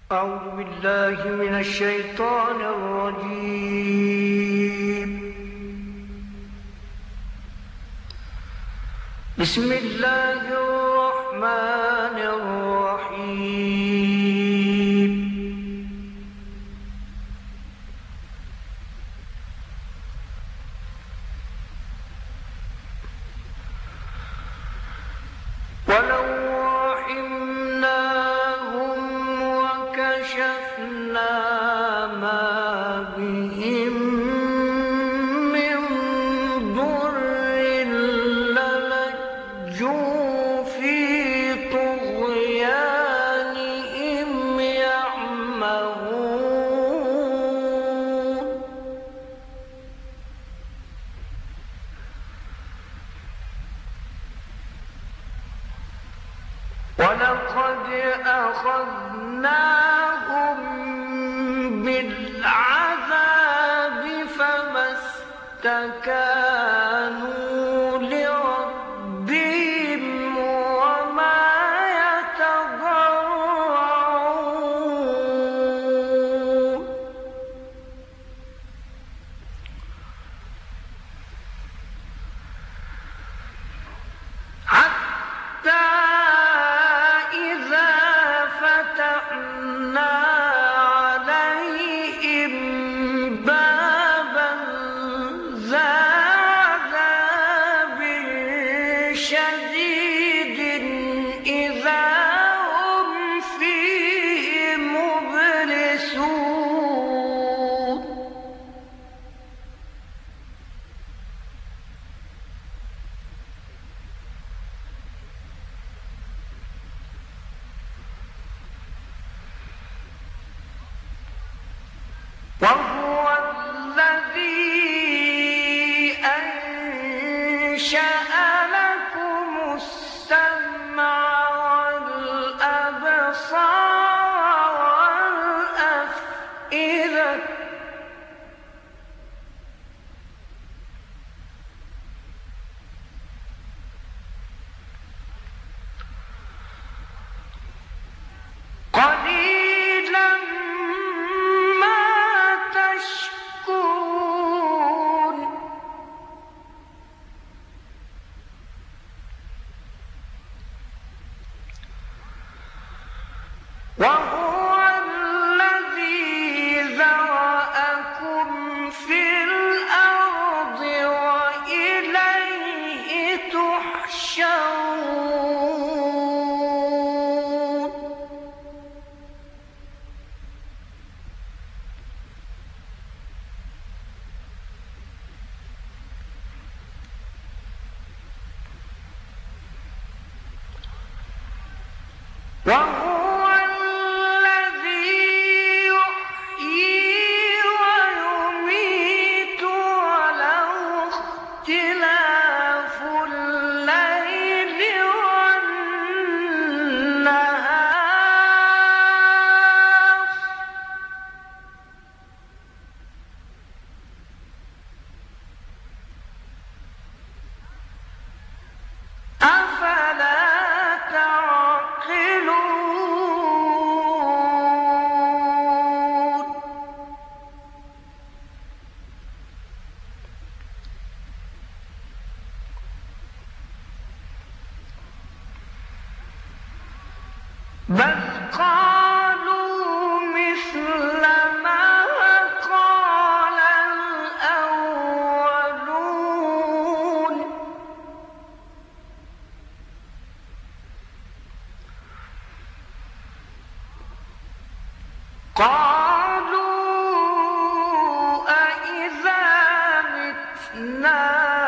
أعوذ بالله من الشيطان الرجيم. بسم الله الرحمن الرحيم. ولو رحمناهم وكشفنا ما بهم من ضر للجوا في طغيانهم يعمهون. ولقد أخذناهم بالعذاب فما استكانوا لربهم وما يتضرعون. حتى فتحنا عليهم بابا ذا عذاب شديد إذا هم فيه مبلسون. وهو الذي أنشأ لكم السمع والأبصار والأفئدة. قليلا ما تشكرون. وهو الذي ذرأكم في الأرض وإليه تحشرون. وهو الذي يحيي ويميت وله اختلاف الليل والنهار. أفلا تعقلون. بل قالوا مثل ما قال الأولون. قالوا أإذا متنا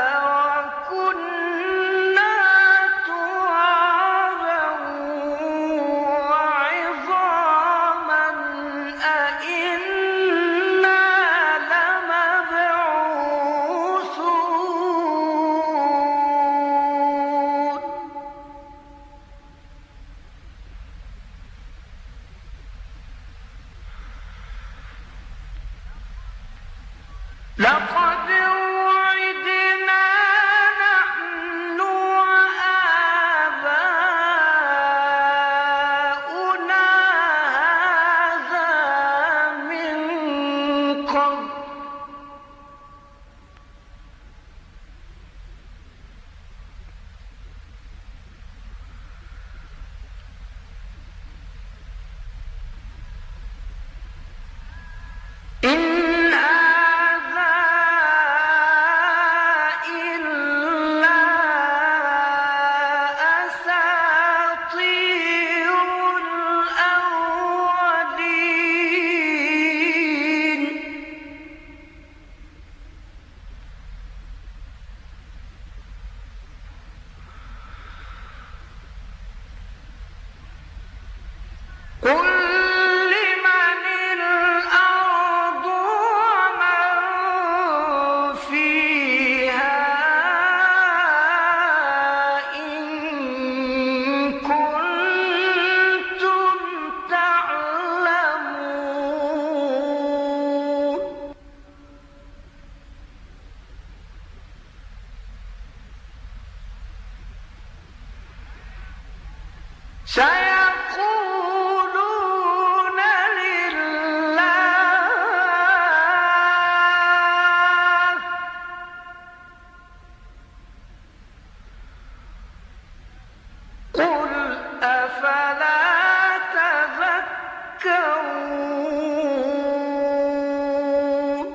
وكنا ترابا وعظاما أإنا لمبعوثون. لقد وعدنا نحن وآباؤنا سيقولون لله قل أفلا تذكرون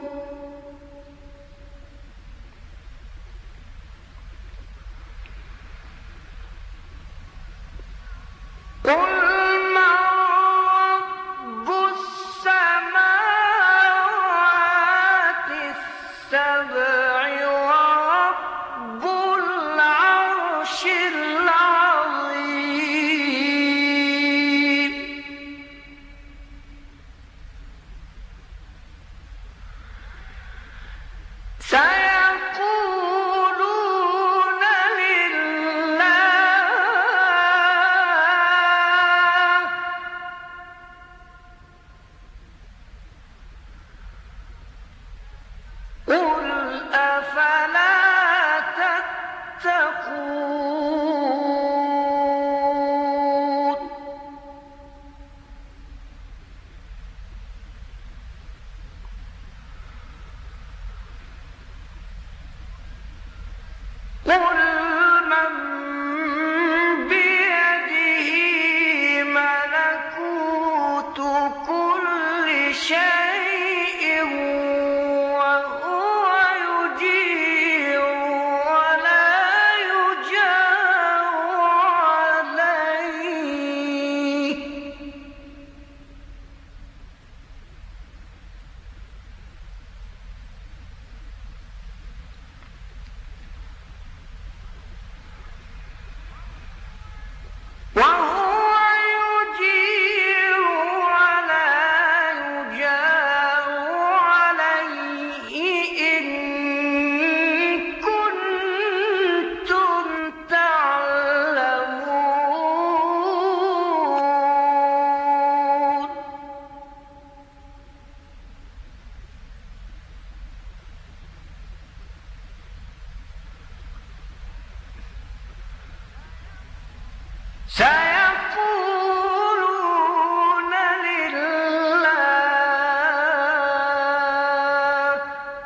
قل من رب السماوات السبع ورب العرش العظيم سيقولون لله قل أفلا تتقون قل من بيده ملكوت كل شيء وهو يجير ولا يجار عليه وهو يجير ولا يجار عليه إن كنتم تعلمون سيقولون لله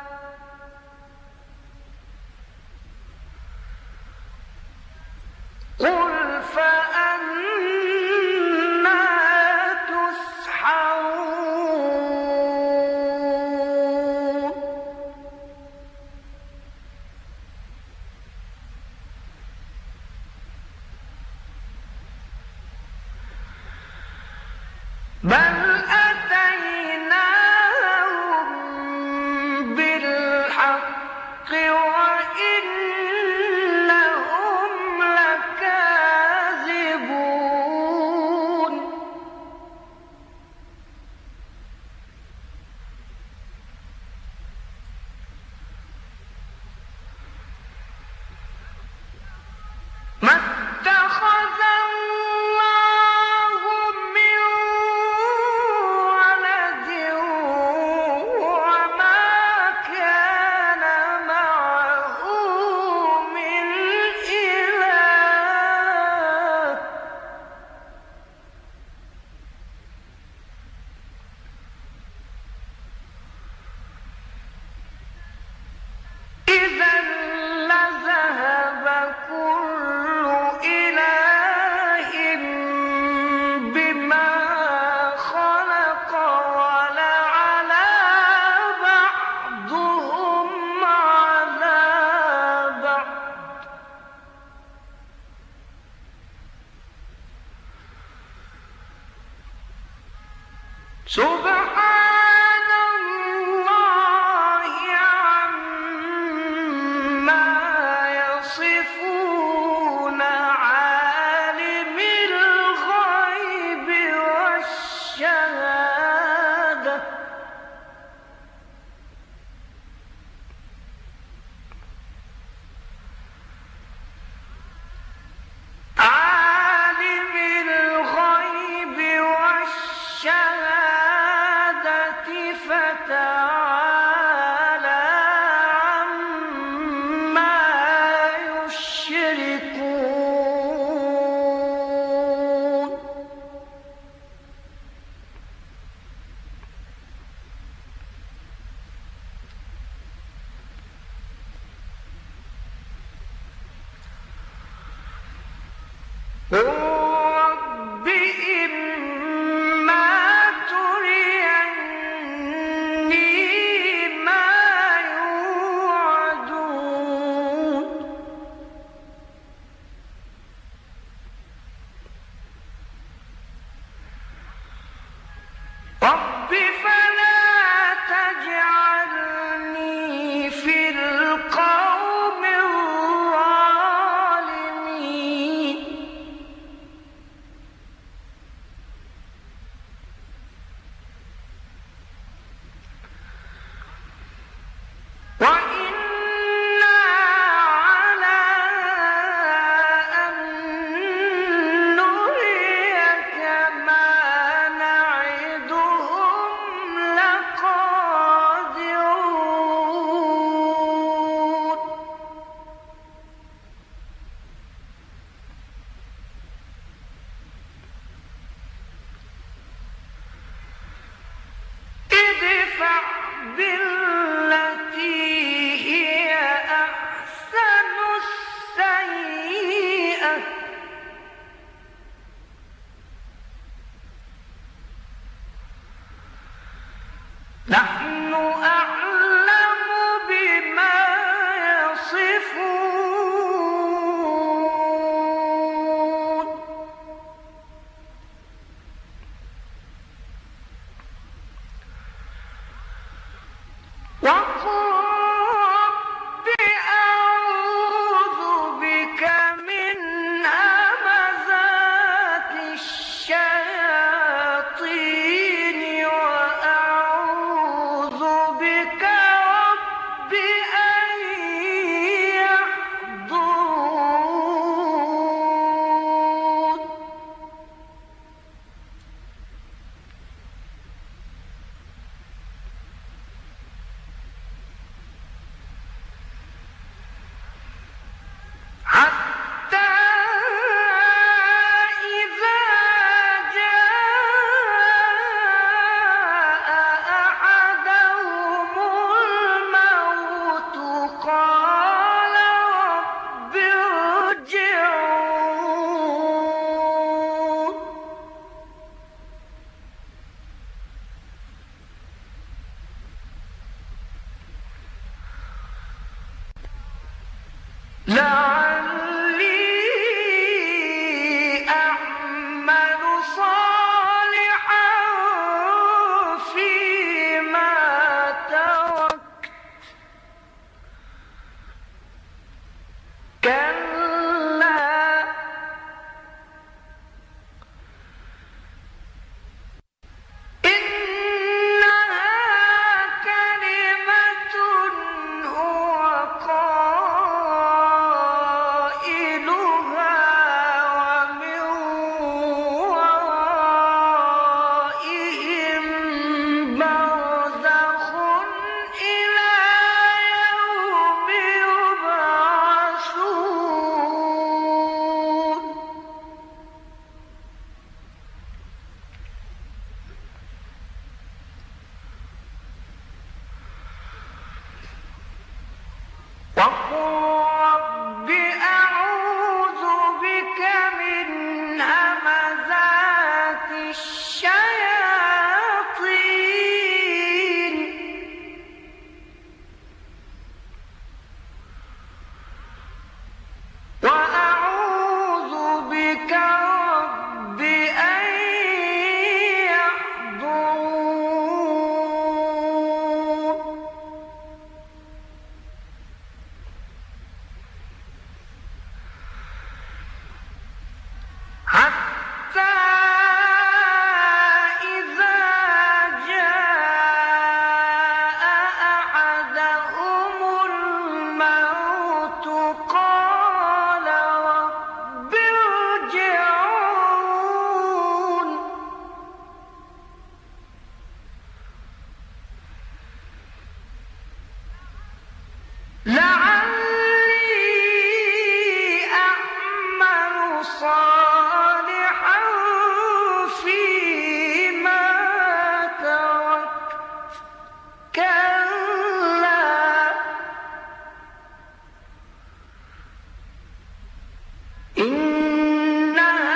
قل فأنى تسحرون بل أتيناهم بالحق وإنهم لكاذبون ما اتخذ الله من ولد وما كان معه من إله إذا لذهب كل إله بما خلق ولعلى بعضهم على بعض سبحان الله عما يصفون عالم الغيب والشهادة عالم الغيب والشهادة رب إما تريني ما يوعدون رب فلا تجعلني في القوم الظالمين وإنا على أن نريك ما نعدهم لقادرون ادفع بالتي هي أحسن السيئة نحن أعلم بما يصفون وقل رب أعوذ بك من همزات الشياطين وأعوذ بك رب أن يحضرون حتى إذا جاء أحدهم الموت قال رب ارجعون لعلي أعمل صالحا فيما تركت كلا إنها كلمة هو قائلها ومن ورائهم برزخ إلى يوم يبعثون وقل رب أعوذ بك من همزات الشياطين وأعوذ بك رب أن يحضرون حتى إذا جاء أحدهم الموت قال رب ارجعون لعلي أعمل صالحا فيما تركت كلا إنها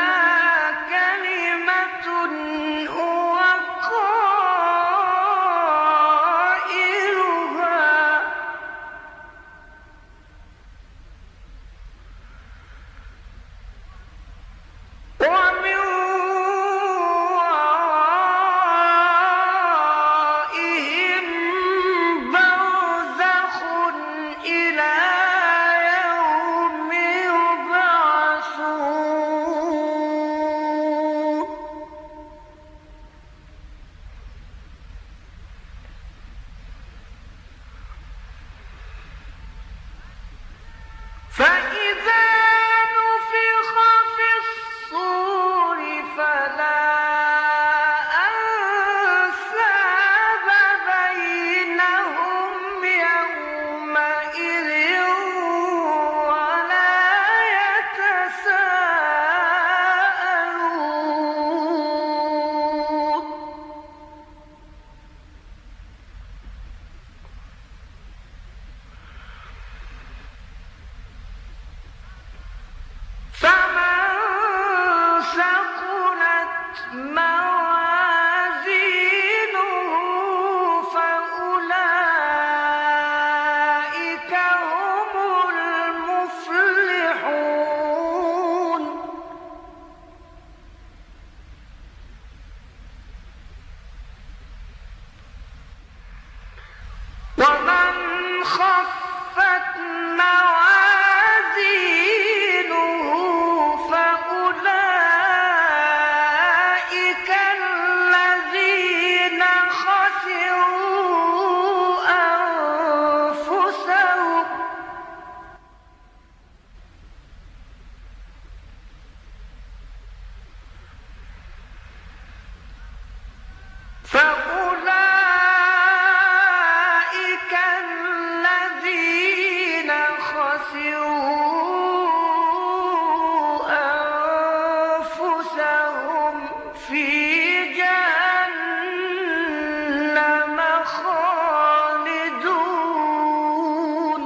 فإذا نفخ في الصور فلا أنساب بينهم يومئذ ولا يتساءلون فمن ثقلت موازينه فأولئك هم المفلحون ومن خفت موازينه فأولئك الذين خسروا أنفسهم فأولئك الذين خسروا أنفسهم في جهنم خالدون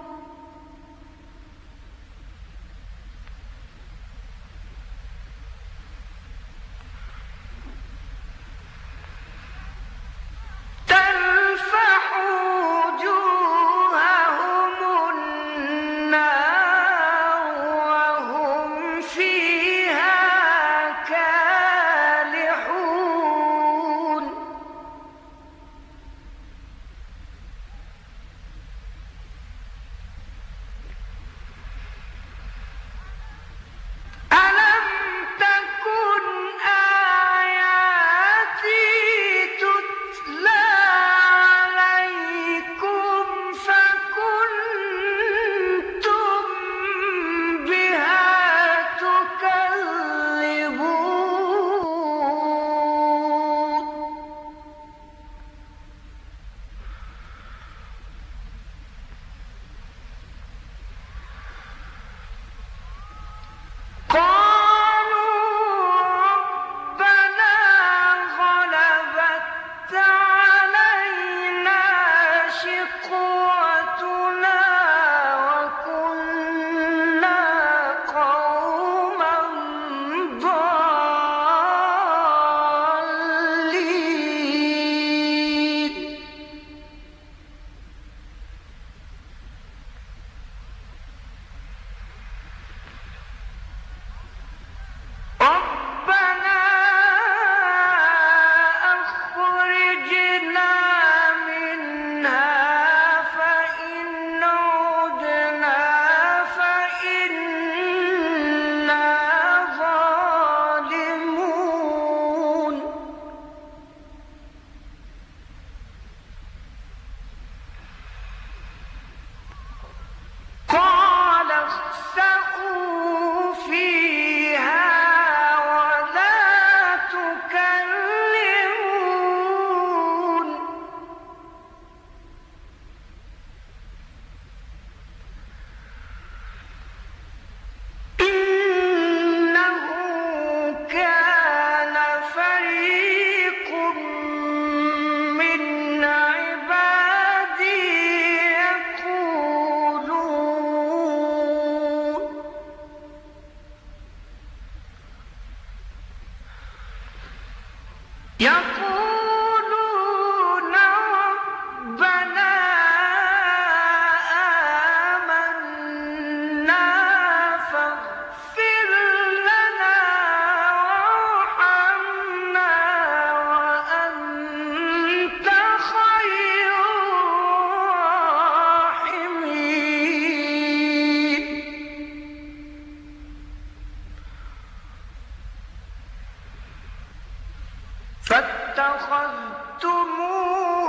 تلفح وجوههم النار وهم فيها كالحون ألم تكن آياتي تتلى عليكم فكنتم بها تكذبون قالوا ربنا غلبت علينا شقوتنا وكنا قوما ضالين ربنا أخرجنا منها فإن عدنا فإنا ظالمون قال اخسئوا فيها ولا تكلمون إنه كان فريق من عبادي يقولون ربنا آمنا فاغفر لنا وارحمنا وأنت خير الراحمين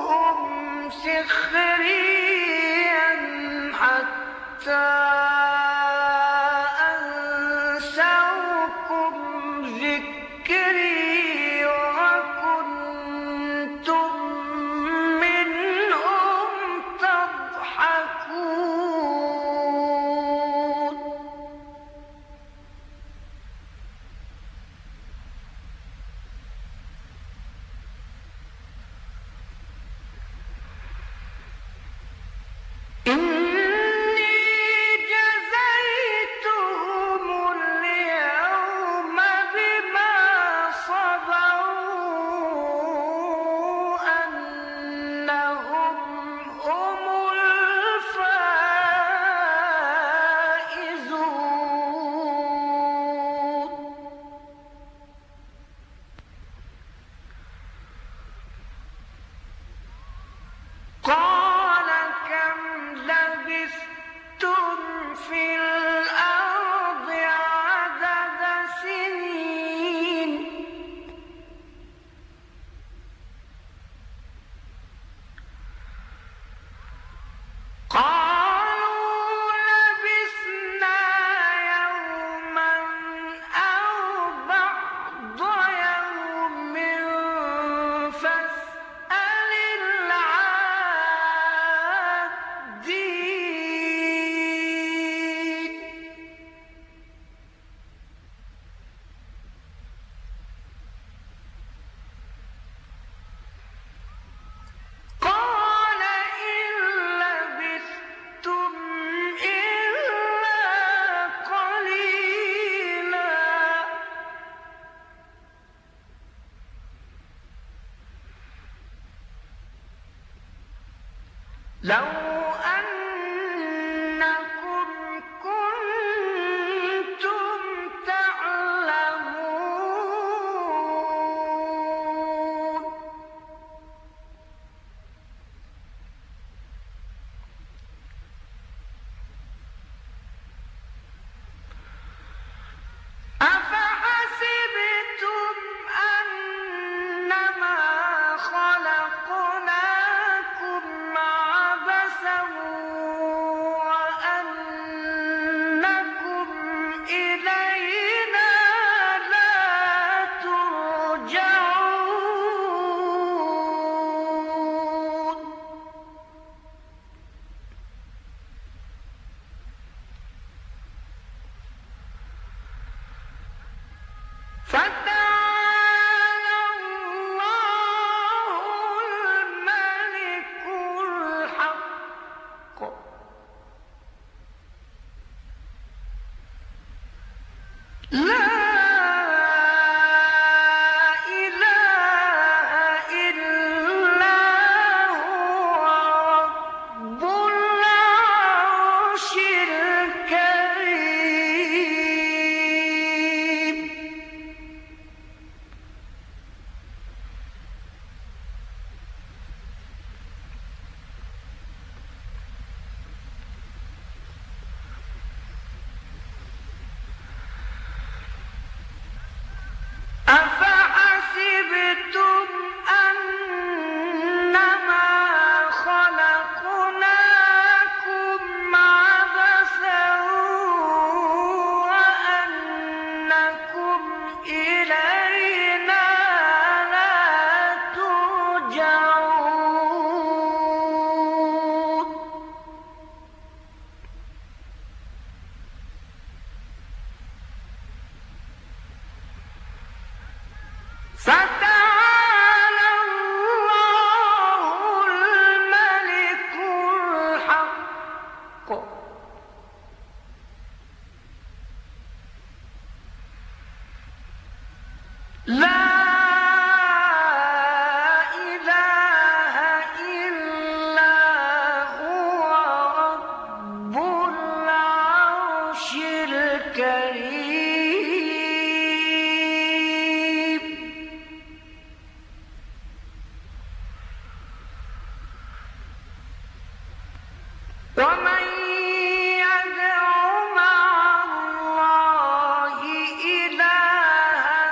فاتخذتموهم سخريا حتى إني جزيتهم اليوم بما صبروا أنهم هم الفائزون. قال كم لبثتم في الأرض عدد سنين قالوا لبثنا يوما أو بعض يوم فاسأل العادين. قال إن لبثتم إلا قليلا لو أنكم كنتم تعلمون. أفحسبتم أنما خلقناكم عبثا وأنكم إلينا لا ترجعون. فتعالى الله الملك الحق لا إله إلا هو رب العرش الكريم. أفحسبتم أنما خلقناكم عبثا وأنكم إلينا لا ترجعون. فتعالى الله الملك الحق لا إله إلا هو رب العرش الكريم. ومن يدع مع الله إلها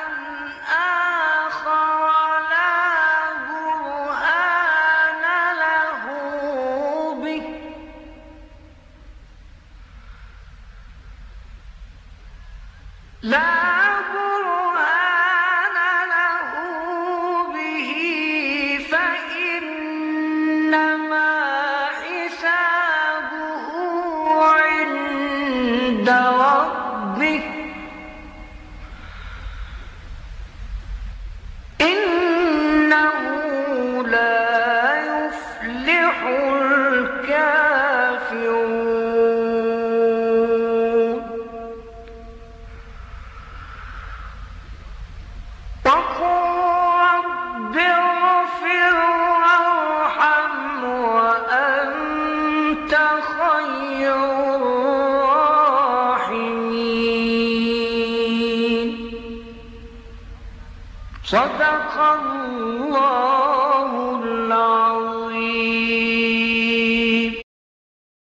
آخر لا برهان له به فإنما حسابه عند ربه إنه لا يفلح الكافرون. صدق الله